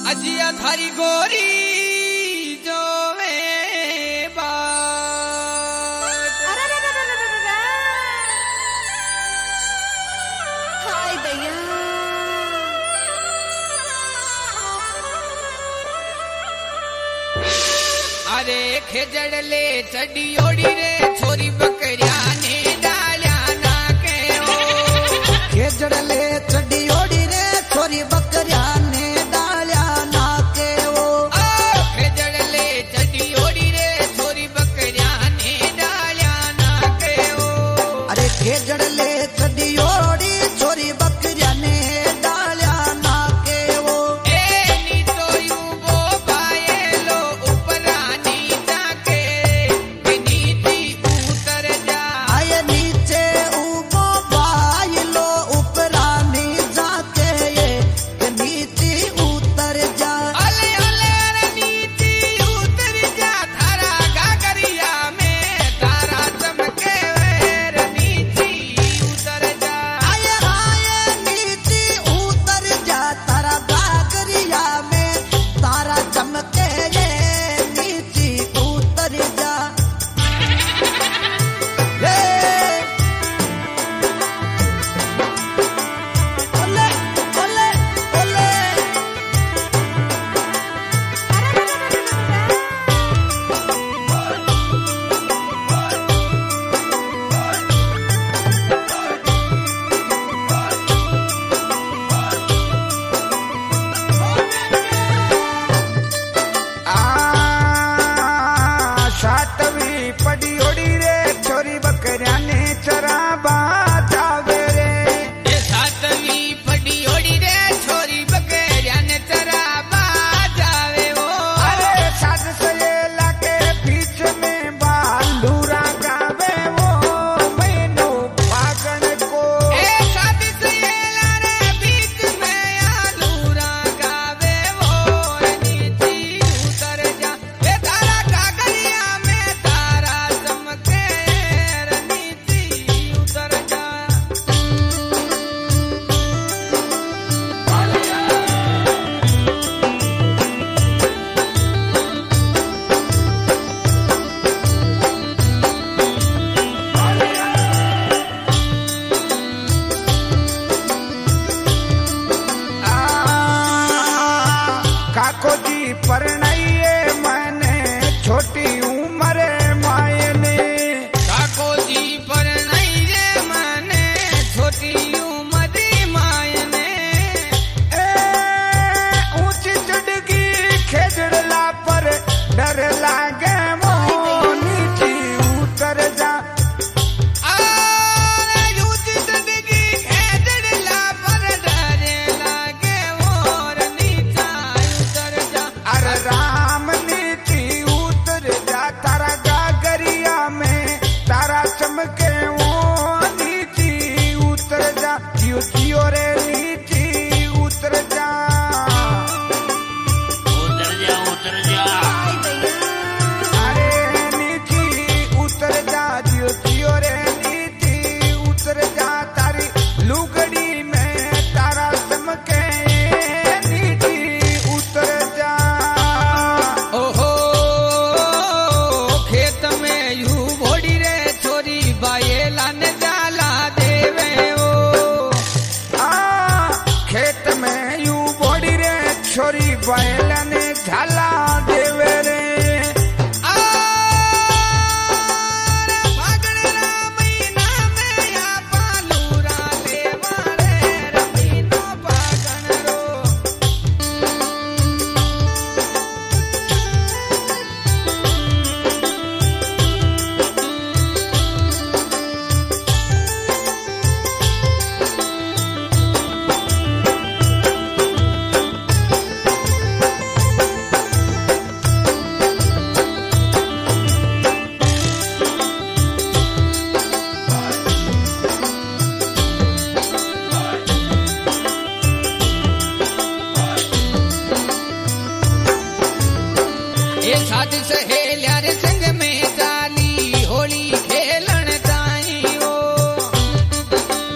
अजिया थारी गोरी जो अरे खेजड़ले चढ़ी ओड़ी रे छोरी बकरिया ने डाल्या ना के ओ खेजड़ले चढ़ी ओड़ी रे छोरी बकरिया ने डाल्या ना के ओ खेजड़ले चढ़ी ओड़ी रे छोरी बकरिया ने डाल्या ना के ओ अरे खेजड़ले चढ़ी ओड़ी छोरी बकरिया ने डाल्या ना के ओ परनाइए मैंने छोटी उम्र मायने काको जी परनाइए मैंने छोटी उम्र मायने ऊंची चढ़गी खेजड़ला पर डर लागे वो नीचे उतर जा चमके वो नीचे उतर जा जियो रे नीचे उतर जा उतर जा अरे नीचे उतर जा जियो रे नीचे उतर जा तारी लुगड़ी में तारा चमके नीचे उतर जा ओहो खेत में यू भोड़ी रे छोरी बायेला ने जाला देवे ओ खेत में यू भोड़ी रे छोरी बायेला ने झाला देवे रे साध सहेलिया रे संग में जाली होली खेलन ताई ओ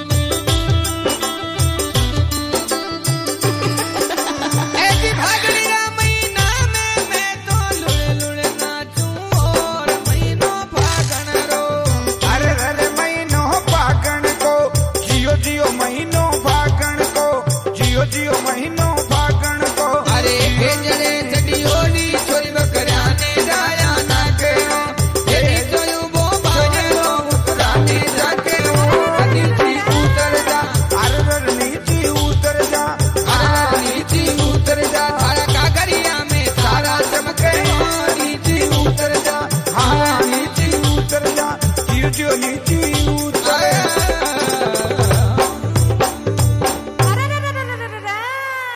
ऐसी भागड़ी यूजो नीची